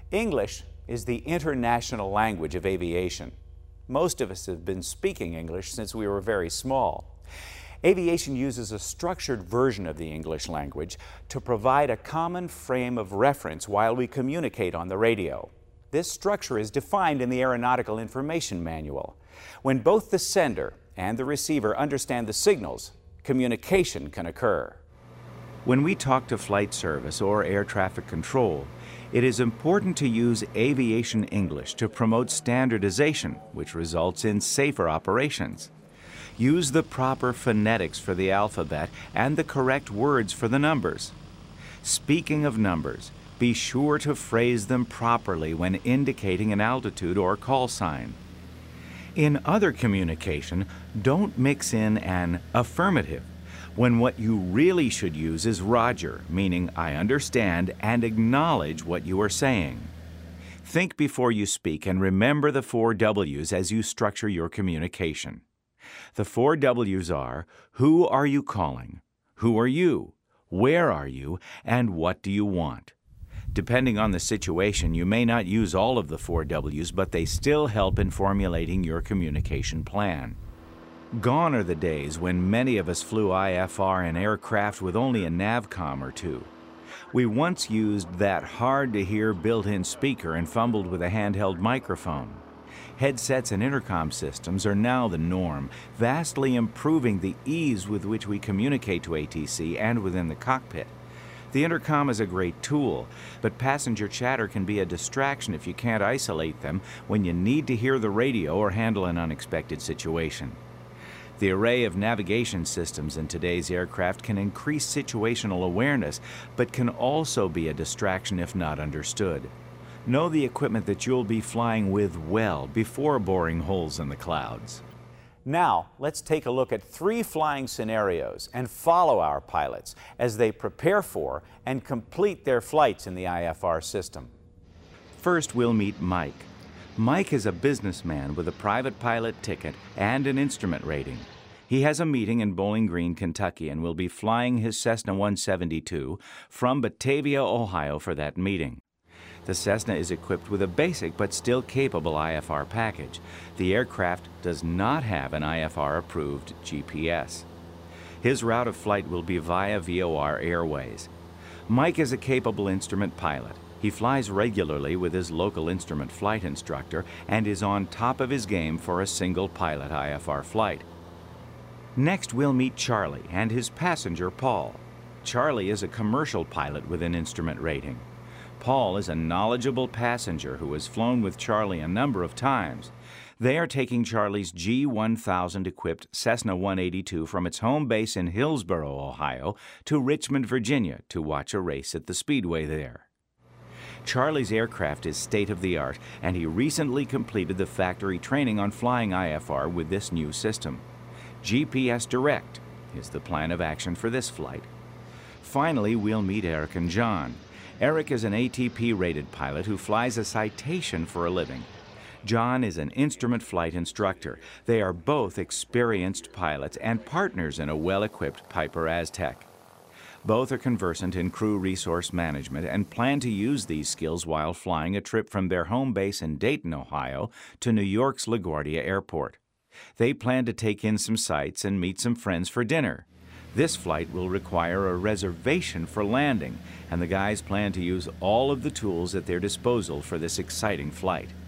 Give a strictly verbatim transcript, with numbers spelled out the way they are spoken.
English is the international language of aviation. Most of us have been speaking English since we were very small. Aviation uses a structured version of the English language to provide a common frame of reference while we communicate on the radio. This structure is defined in the Aeronautical Information Manual. When both the sender and the receiver understand the signals, communication can occur. When we talk to flight service or air traffic control, it is important to use aviation English to promote standardization, which results in safer operations. Use the proper phonetics for the alphabet and the correct words for the numbers. Speaking of numbers, be sure to phrase them properly when indicating an altitude or call sign. In other communication, don't mix in an affirmative, when what you really should use is Roger, meaning I understand and acknowledge what you are saying. Think before you speak and remember the four W's as you structure your communication. The four W's are, who are you calling? Who are you? Where are you? And what do you want? Depending on the situation, you may not use all of the four W's, but they still help in formulating your communication plan. Gone are the days when many of us flew I F R in aircraft with only a NavCom or two. We once used that hard-to-hear built-in speaker and fumbled with a handheld microphone. Headsets and intercom systems are now the norm, vastly improving the ease with which we communicate to A T C and within the cockpit. The intercom is a great tool, but passenger chatter can be a distraction if you can't isolate them when you need to hear the radio or handle an unexpected situation. The array of navigation systems in today's aircraft can increase situational awareness, but can also be a distraction if not understood. Know the equipment that you'll be flying with well before boring holes in the clouds. Now, let's take a look at three flying scenarios and follow our pilots as they prepare for and complete their flights in the I F R system. First, we'll meet Mike. Mike is a businessman with a private pilot ticket and an instrument rating. He has a meeting in Bowling Green, Kentucky, and will be flying his Cessna one seventy-two from Batavia, Ohio for that meeting. The Cessna is equipped with a basic but still capable I F R package. The aircraft does not have an I F R-approved G P S. His route of flight will be via V O R Airways. Mike is a capable instrument pilot. He flies regularly with his local instrument flight instructor and is on top of his game for a single pilot I F R flight. Next, we'll meet Charlie and his passenger, Paul. Charlie is a commercial pilot with an instrument rating. Paul is a knowledgeable passenger who has flown with Charlie a number of times. They are taking Charlie's G one thousand equipped Cessna one eighty-two from its home base in Hillsboro, Ohio, to Richmond, Virginia, to watch a race at the Speedway there. Charlie's aircraft is state-of-the-art, and he recently completed the factory training on flying I F R with this new system. G P S Direct is the plan of action for this flight. Finally, we'll meet Eric and John. Eric is an A T P-rated pilot who flies a Citation for a living. John is an instrument flight instructor. They are both experienced pilots and partners in a well-equipped Piper Aztec. Both are conversant in crew resource management and plan to use these skills while flying a trip from their home base in Dayton, Ohio, to New York's LaGuardia Airport. They plan to take in some sights and meet some friends for dinner. This flight will require a reservation for landing, and the guys plan to use all of the tools at their disposal for this exciting flight.